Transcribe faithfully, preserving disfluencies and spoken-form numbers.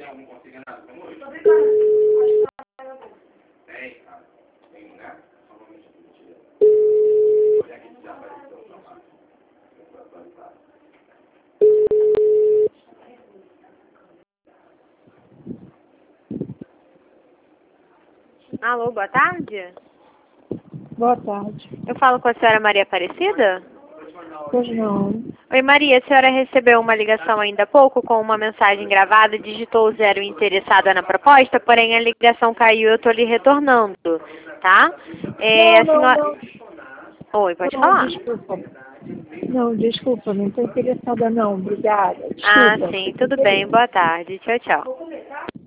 Alô, boa tarde. Boa tarde. Eu falo com a senhora Maria Aparecida? Pois não. Oi, Maria, a senhora recebeu uma ligação ainda há pouco com uma mensagem gravada, digitou o zero interessada na proposta, porém a ligação caiu e eu estou lhe retornando, tá? É, Não, a não, senhora... não. Oi, pode Não, falar? desculpa. Não, desculpa, não estou interessada não. Obrigada. Ah, Desculpa. sim, fiquei tudo bem, feliz. boa tarde. Tchau, tchau.